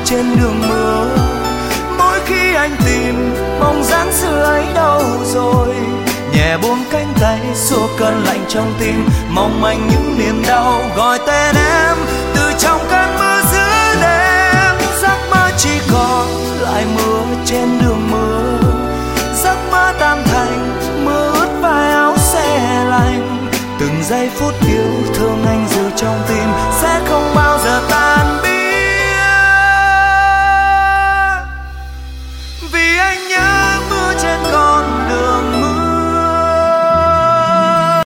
trên đường mưa. Mỗi khi anh tìm bóng dáng xưa ấy đâu rồi, nhẹ buông cánh tay xua cơn lạnh trong tim, mong manh những niềm đau gọi tên em từ trong cơn mưa giữa đêm. Giấc mơ chỉ còn lại mưa trên đường mưa, giấc mơ tan thành mưa ướt vai áo xe lạnh. Từng giây phút